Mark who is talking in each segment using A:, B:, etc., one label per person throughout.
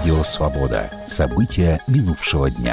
A: Радио «Свобода». События минувшего дня.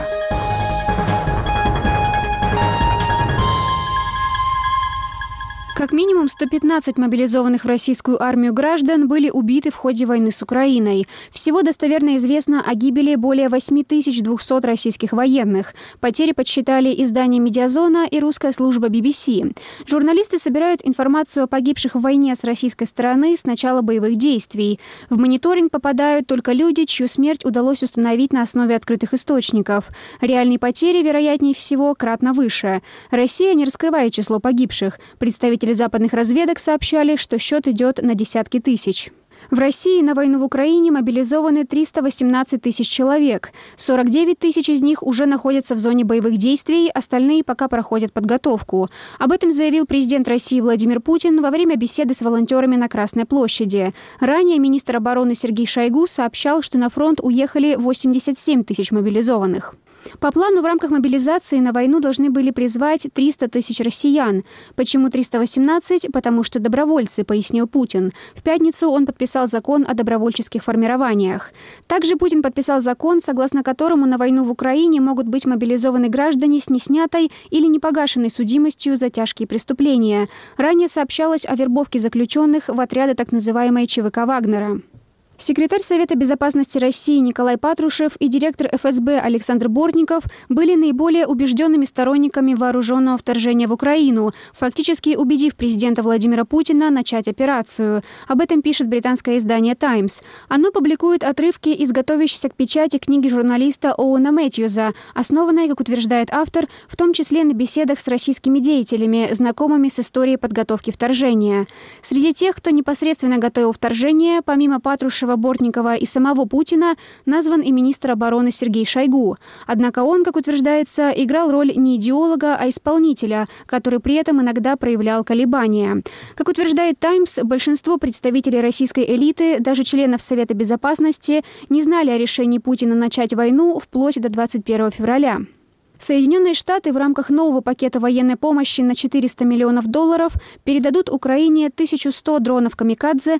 B: Как минимум 115 мобилизованных в российскую армию граждан были убиты в ходе войны с Украиной. Всего достоверно известно о гибели более 8200 российских военных. Потери подсчитали издание «Медиазона» и русская служба BBC. Журналисты собирают информацию о погибших в войне с российской стороны с начала боевых действий. В мониторинг попадают только люди, чью смерть удалось установить на основе открытых источников. Реальные потери, вероятнее всего, кратно выше. Россия не раскрывает число погибших. Представители западных разведок сообщали, что счет идет на десятки тысяч. В России на войну в Украине мобилизованы 318 тысяч человек. 49 тысяч из них уже находятся в зоне боевых действий, остальные пока проходят подготовку. Об этом заявил президент России Владимир Путин во время беседы с волонтерами на Красной площади. Ранее министр обороны Сергей Шойгу сообщал, что на фронт уехали 87 тысяч мобилизованных. По плану в рамках мобилизации на войну должны были призвать 300 тысяч россиян. Почему 318? Потому что добровольцы, пояснил Путин. В пятницу он подписал закон о добровольческих формированиях. Также Путин подписал закон, согласно которому на войну в Украине могут быть мобилизованы граждане с неснятой или непогашенной судимостью за тяжкие преступления. Ранее сообщалось о вербовке заключенных в отряды так называемой ЧВК Вагнера. Секретарь Совета безопасности России Николай Патрушев и директор ФСБ Александр Бортников были наиболее убежденными сторонниками вооруженного вторжения в Украину, фактически убедив президента Владимира Путина начать операцию. Об этом пишет британское издание «Таймс». Оно публикует отрывки из готовящейся к печати книги журналиста Оуэна Мэтьюза, основанной, как утверждает автор, в том числе на беседах с российскими деятелями, знакомыми с историей подготовки вторжения. Среди тех, кто непосредственно готовил вторжение, помимо Патрушева, Бортникова и самого Путина, назван и министр обороны Сергей Шойгу. Однако он, как утверждается, играл роль не идеолога, а исполнителя, который при этом иногда проявлял колебания. Как утверждает «Таймс», большинство представителей российской элиты, даже членов Совета безопасности, не знали о решении Путина начать войну вплоть до 21 февраля. Соединенные Штаты в рамках нового пакета военной помощи на $400 миллионов передадут Украине 1100 дронов «Камикадзе»,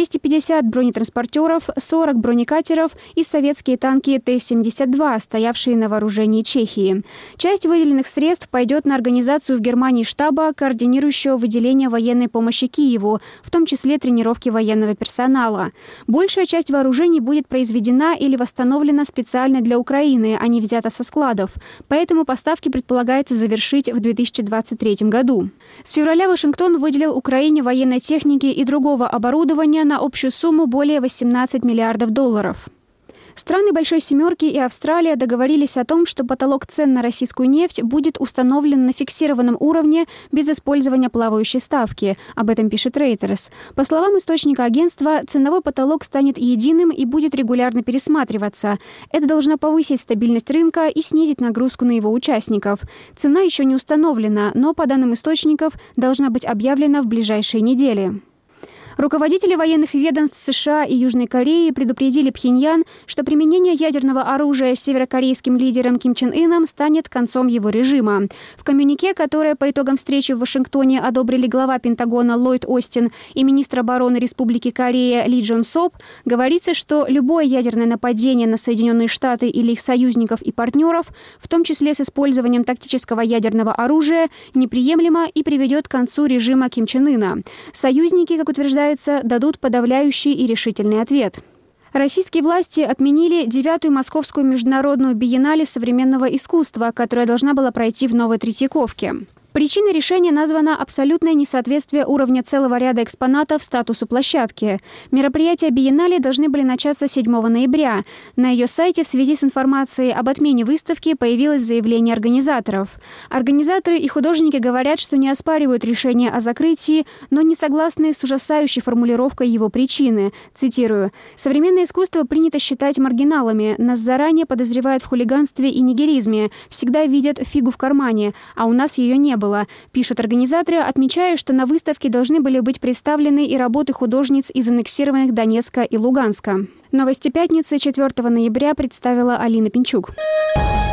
B: 250 бронетранспортеров, 40 бронекатеров и советские танки Т-72, стоявшие на вооружении Чехии. Часть выделенных средств пойдет на организацию в Германии штаба, координирующего выделение военной помощи Киеву, в том числе тренировки военного персонала. Большая часть вооружений будет произведена или восстановлена специально для Украины, а не взята со складов. Поэтому поставки предполагается завершить в 2023 году. С февраля Вашингтон выделил Украине военной техники и другого оборудования на общую сумму более $18 миллиардов. Страны Большой Семерки и Австралия договорились о том, что потолок цен на российскую нефть будет установлен на фиксированном уровне без использования плавающей ставки. Об этом пишет Reuters. По словам источника агентства, ценовой потолок станет единым и будет регулярно пересматриваться. Это должно повысить стабильность рынка и снизить нагрузку на его участников. Цена еще не установлена, но, по данным источников, должна быть объявлена в ближайшие недели. Руководители военных ведомств США и Южной Кореи предупредили Пхеньян, что применение ядерного оружия северокорейским лидером Ким Чен Ыном станет концом его режима. В коммюнике, которое по итогам встречи в Вашингтоне одобрили глава Пентагона Ллойд Остин и министр обороны Республики Корея Ли Джон Соп, говорится, что любое ядерное нападение на Соединенные Штаты или их союзников и партнеров, в том числе с использованием тактического ядерного оружия, неприемлемо и приведет к концу режима Ким Чен Ына. Союзники, как утверждают, дадут подавляющий и решительный ответ. Российские власти отменили 9-ю Московскую международную биеннале современного искусства, которая должна была пройти в Новой Третьяковке. Причиной решения названо абсолютное несоответствие уровня целого ряда экспонатов статусу площадки. Мероприятия биеннале должны были начаться 7 ноября. На ее сайте в связи с информацией об отмене выставки появилось заявление организаторов. Организаторы и художники говорят, что не оспаривают решение о закрытии, но не согласны с ужасающей формулировкой его причины. Цитирую: «Современное искусство принято считать маргиналами. Нас заранее подозревают в хулиганстве и нигилизме. Всегда видят фигу в кармане, а у нас ее не было», пишут организаторы, отмечая, что на выставке должны были быть представлены и работы художниц из аннексированных Донецка и Луганска. Новости пятницы 4 ноября представила Алина Пинчук.